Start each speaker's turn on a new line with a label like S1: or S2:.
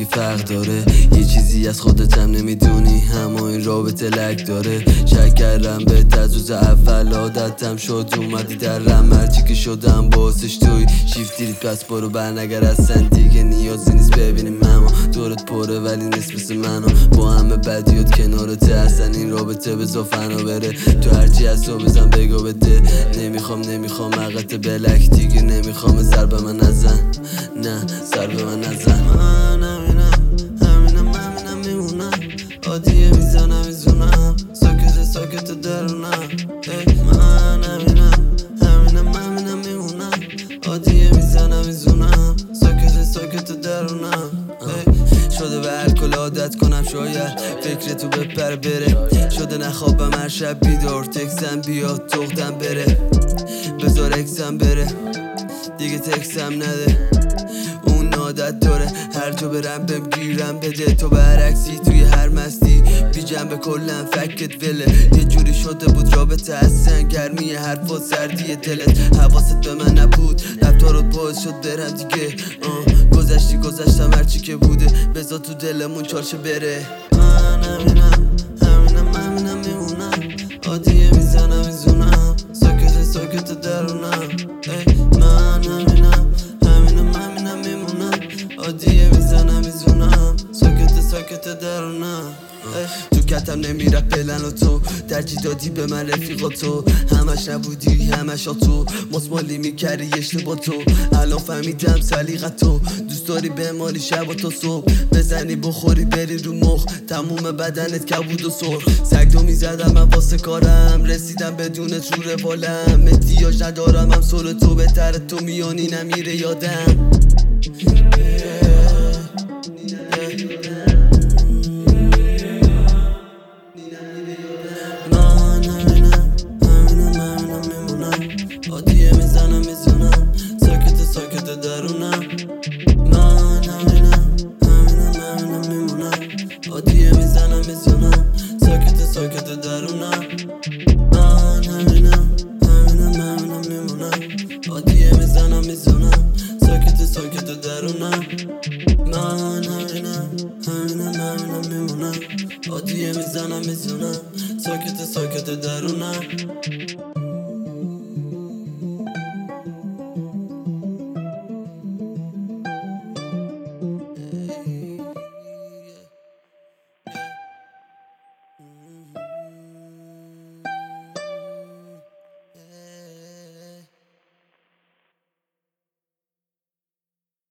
S1: فرق داره. یه چیزی از خودت هم نمیدونی، اما این رابطه لک داره. شک کردم بهت از روز اول، عادتم شد اومدی درم. هرچی که شدم باسش توی شیفت دیرید، پس برو برنگر اصلا دیگه نیازی نیست ببینیم. اما دورت پره ولی نیست مثل منو، با همه بدیات کنارته. اصلا این رابطه بزا فنا بره، تو هرچی از تو بزن بگو بده. نمیخوام حقت بلک دیگه، نمیخوام سر به من نزن، نه سر به من نزن. من همینم میمونم، عادیه میزنم میزونم، ساکت درونم. من همینم میمونم، عادیه میزنم میزونم، ساکت درونم. شده به الکل عادت کنم، شاید فکر تو بپر بره. شده نخوابم هر شب بیدار، تکسم بیاد تختم بره. بذار اکسم بره دیگه تکسم نده، اون عادت داره هر جا برم بهم گیرم بده. تو برعکسی توی هر مستی بی جنبه کلن فکت وله. یه جوری شده بود رابطه هستن، گرمی حرفا سردی دلت. حواست به من نبود، رفتارت باعث شد برم دیگه. گذشتم هرچی که بوده، بذار تو دلمون چارچه بره. من همینم میمونم، عادیه میزنم میزونم، ساکت درونم. من همینم میمونم، عادیه میزنم میزونم، ساکت درونم. تو کتم نمیره پلن و تو ترجیح دادی به من رفیقاتو، همش نبودی همش تو مزمالی میکردی اشتباه تو. الان فهمیدم سلیقتو، دوست داری به مالی شب و تا صبح، بزنی بخوری بری رو مخ، تموم بدنت کبود و سرخ. سگدو میزدم من واسه کارم، رسیدم بدون رو روالم. احتیاج ندارم هم سر تو، بهتره تو میانی نمیره یادم. من همینم میمونم، عادیه میزنم میزونم، ساکت درونم. من همینم میمونم، عادیه میزنم میزونم، ساکت درونم. من همینم میمونم، عادیه میزنم میزونم، ساکت درونم. من همینم میمونم، عادیه میزنم میزونم، ساکت درونم.